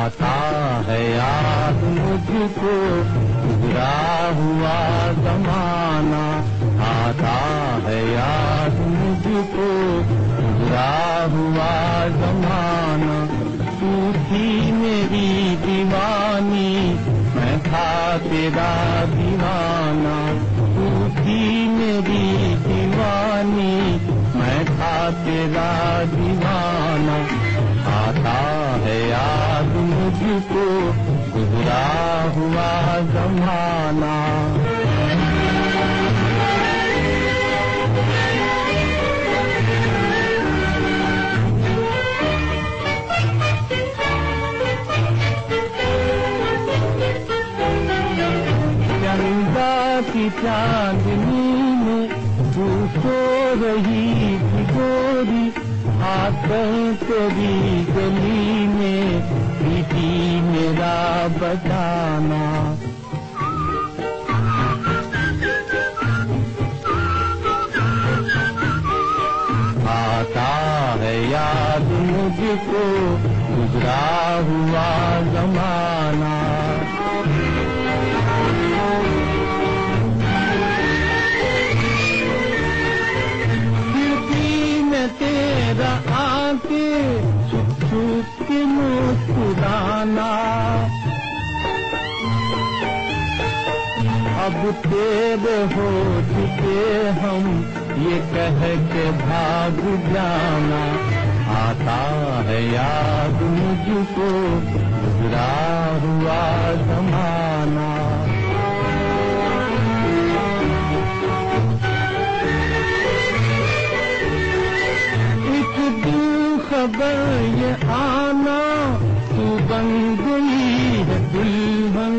आता है याद मुझको गुजरा हुआ जमाना, आता है याद मुझको गुजरा हुआ जमाना। तू थी मेरी दीवानी, मैं था तेरा दीवाना। तू थी मेरी दीवानी, मैं था तेरा दीवाना। आता है याद मुझको गुजरा हुआ जमाना। चंदा की चांदनी में तू सो रही थी गोरी, आकर तेरी गली में बीती मेरा बचाना। आता है याद मुझको गुजरा हुआ जमाना। तेरा आके छुप छुप के मुस्कुराना, अब तेरे हो चुके हम ये कह के भाग जाना। आता है याद मुझको गुजरा हुआ जमाना। खबर ये आना तू बन गई है दुल्हन,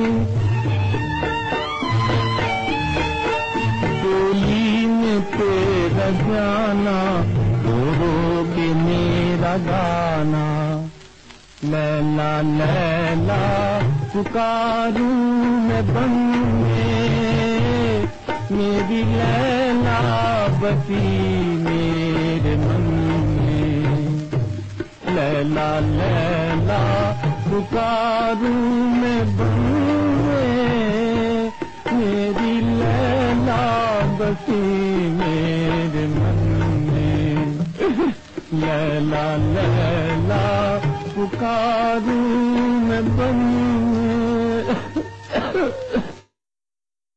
डोली में तेरा जाना रो रो के मेरा गाना। लैला लैला पुकारूं मैं बन में, मेरी लैला बसी मेरे मन में। लैला लैला पुकारूं मैं बन में, मेरी लैला बसी मेरे मन में। लैला लैला पुकारूं मैं बन